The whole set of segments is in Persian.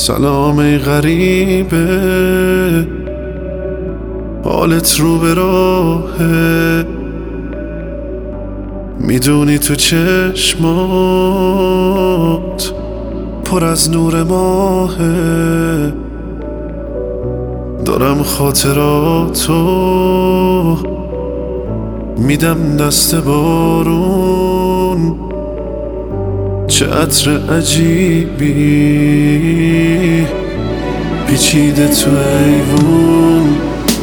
سلام ای غریبه، حالت رو به راهه. میدونی تو چشمات پر از نور ماهه. دارم خاطراتو میدم دست بارون. چه عطر عجیبی پیچیده تو ایوون.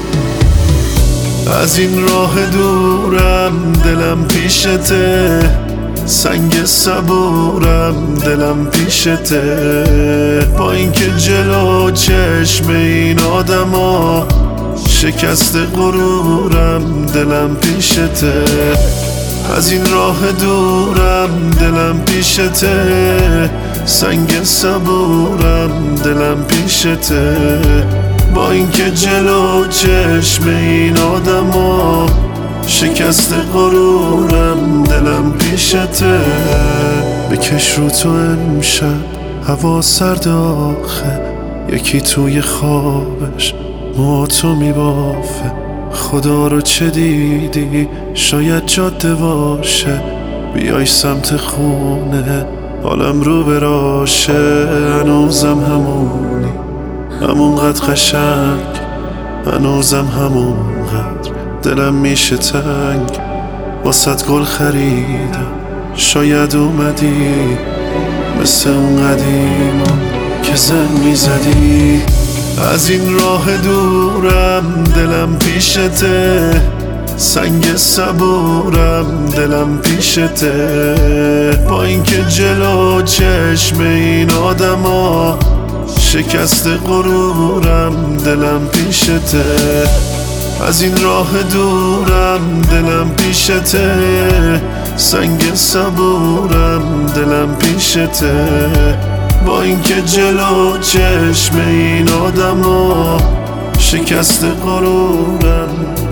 از این راه دورم دلم پیشته، سنگ صبورم دلم پیشته. با اینکه جلو چشم این آدما شکست غرورم دلم پیشته. از این راه دورم دلم پیشته، سنگ صبورم دلم پیشته. با اینکه جلو چشم این آدما شکست غرورم دلم پیشته. بکش رو تو امشب هوا سرد آخه، یکی توی خوابش موهاتو میبافه. خدا رو چه دیدی؟ شاید جاده باشه، بیای سمت خونه حالم رو براشه. هنوزم همونی، همونقدر قشنگ، هنوزم همونقدر دلم میشه تنگ. واسط گل خریدم، شاید اومدی مثل اون قدیما که زن میزدی. از این راه دورم دلم پیشته، سنگ صبورم دلم پیشته. با اینکه جلو چشم این آدما شکست غرورم دلم پیشته. از این راه دورم دلم پیشته، سنگ صبورم دلم پیشته. با اینکه جلو چشم این آدما شکست غرورم.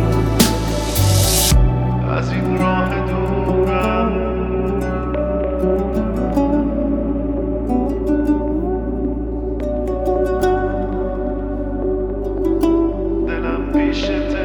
از این راه دورم دلم پیشته.